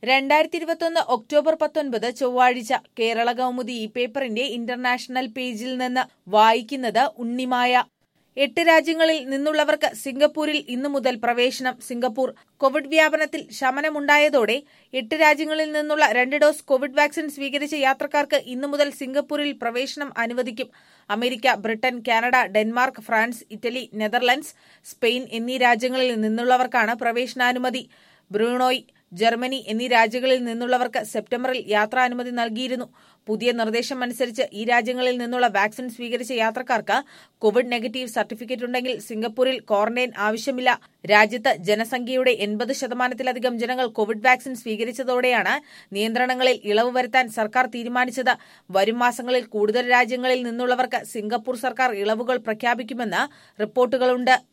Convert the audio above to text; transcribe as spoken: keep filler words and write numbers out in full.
രണ്ടായിരത്തി ഇരുപത്തൊന്ന് ഒക്ടോബർ പത്തൊൻപത് ചൊവ്വാഴ്ച കേരള കൗമുദി ഈ പേപ്പറിന്റെ ഇന്റർനാഷണൽ പേജിൽ നിന്ന് വായിക്കുന്നത് ഉണ്ണിമായ. എട്ട് രാജ്യങ്ങളിൽ നിന്നുള്ളവർക്ക് സിംഗപ്പൂരിൽ ഇന്നു മുതൽ പ്രവേശനം. സിംഗപ്പൂർ കോവിഡ് വ്യാപനത്തിൽ ശമനമുണ്ടായതോടെ എട്ട് രാജ്യങ്ങളിൽ നിന്നുള്ള രണ്ട് ഡോസ് കോവിഡ് വാക്സിൻ സ്വീകരിച്ച യാത്രക്കാർക്ക് ഇന്നു മുതൽ സിംഗപ്പൂരിൽ പ്രവേശനം അനുവദിക്കും. America, Britain, Canada, Denmark, France, Italy, Netherlands, Spain എന്നീ രാജ്യങ്ങളിൽ നിന്നുള്ളവർക്കാണ് പ്രവേശനാനുമതി. ബ്രൂണോയ്, ജർമ്മനി എന്നീ രാജ്യങ്ങളിൽ നിന്നുള്ളവർക്ക് സെപ്റ്റംബറിൽ യാത്രാനുമതി നൽകിയിരുന്നു. പുതിയ നിർദ്ദേശം അനുസരിച്ച് ഈ രാജ്യങ്ങളിൽ നിന്നുള്ള വാക്സിൻ സ്വീകരിച്ച യാത്രക്കാർക്ക് കോവിഡ് നെഗറ്റീവ് സർട്ടിഫിക്കറ്റ് ഉണ്ടെങ്കിൽ സിംഗപ്പൂരിൽ ക്വാറന്റൈൻ ആവശ്യമില്ല. രാജ്യത്ത് ജനസംഖ്യയുടെ എൺപത് ശതമാനത്തിലധികം ജനങ്ങൾ കോവിഡ് വാക്സിൻ സ്വീകരിച്ചതോടെയാണ് നിയന്ത്രണങ്ങളിൽ ഇളവ് വരുത്താൻ സർക്കാർ തീരുമാനിച്ചത്. വരും മാസങ്ങളിൽ കൂടുതൽ രാജ്യങ്ങളിൽ നിന്നുള്ളവർക്ക് സിംഗപ്പൂർ സർക്കാർ ഇളവുകൾ പ്രഖ്യാപിക്കുമെന്ന് റിപ്പോർട്ടുകളുണ്ട്.